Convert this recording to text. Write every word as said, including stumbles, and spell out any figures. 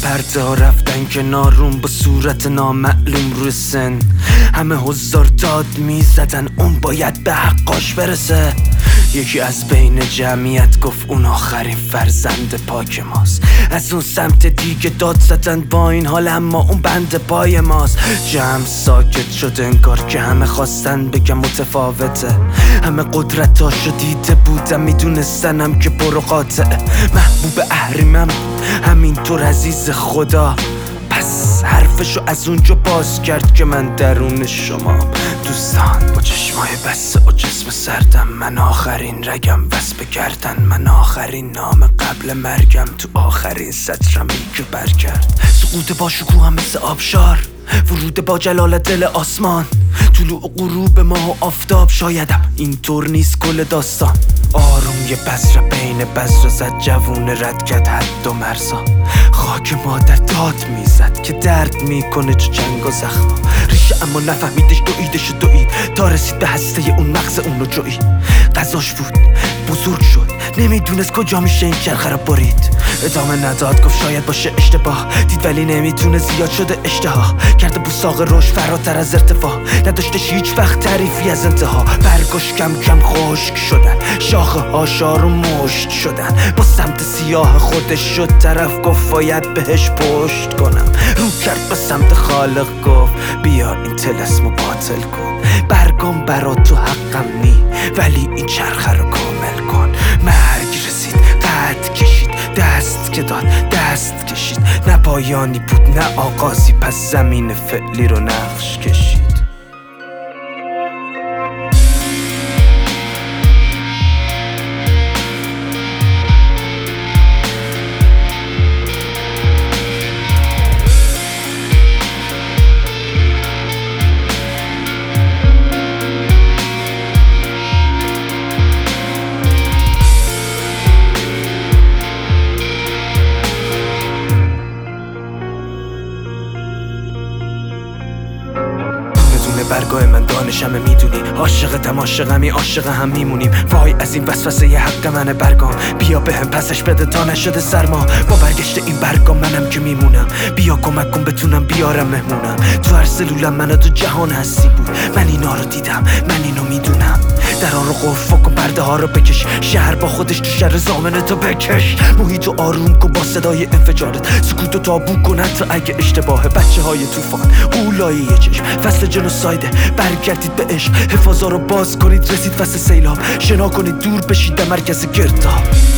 پرده ها رفتن کنارون با صورت نامعلوم روی سن. همه هزار داد میزدن اون باید به حقاش برسه. یکی از بین جمعیت گفت اون آخرین فرزند پاک ماست. از اون سمت دیگه داد زدن با این حال اما اون بند پای ماست. جمع ساکت شد انگار که همه خواستن بگم متفاوته. همه قدرتاشو دیده بودم میدونستنم که برو قاطعه. محبوب اهریمم همینطور عزیز خدا. پس حرفشو از اونجا باز کرد که من درون شما. دوستان با چشمای بسته و جسم سردم، من آخرین رگم وصف کردن. من آخرین نام قبل مرگم تو آخرین سطرمی که بر کرد. سقوط با شکوهم مثل آبشار، ورود با جلال دل آسمان. طلوع و غروب ماه و آفتاب، شایدم اینطور نیست کل داستان. آروم یه بذر بین بذر زد، جوون رد کرد حد و مرزا. خاک مادر داد میزد که درد میکنه چو جنگ و زخما. ریشه اما نفهمیدش دویدش و دوید تا رسید به هسته اون مغز اونو جوید. غذاش بود بزرگ شد نمیدونست کجا میشه این چرخه رو برید. ادامه نداد گفت شاید باشه اشتباه، دید ولی نمیتونه زیاد شده اشتها. کرده بوساق روش فراتر از ارتفاع، نداشتش هیچ وقت تعریفی از انتها. برگاش کم کم خشک شدن، شاخه ها شار و مشت شدن. با سمت سیاه خودش شد طرف، گفت باید بهش پشت کنم. رو کرد به سمت خالق گفت بیا این طلسمو باطل کن. برگام برا تو حقم نی ولی این چرخه رو کامل کن. مرگ رسید قد کشید، دست که داد دست کشید. نه پایانی بود نه آغازی، پس زمین فعلی رو نقش کشید. برگاه من دانشمه میدونی، عاشق تماشقمی عاشق هم میمونیم. وای از این وسوسه یه حق منه برگام، بیا به هم پسش بده تا نشده سرما. با برگشت این برگام منم که میمونم، بیا کمک کن بتونم بیارم مهمونم. تو هر سلولم من تو جهان هستی بود، من اینا رو دیدم من اینو میدونم. درا رو قفل کن پرده ها رو بکش، شهر با خودش تو شهر زامنه تو بکش. محیط و آروم کن با صدای انفجارت، سکوت و تابو کن حتی اگه اشتباهه. بچه های توفان قولای یه چشم، فصل جنوسایده برگردید به عشق. حفاظا رو باز کنید رسید فصل سیلاب، شنا کنید دور بشید در مرکز گرداب.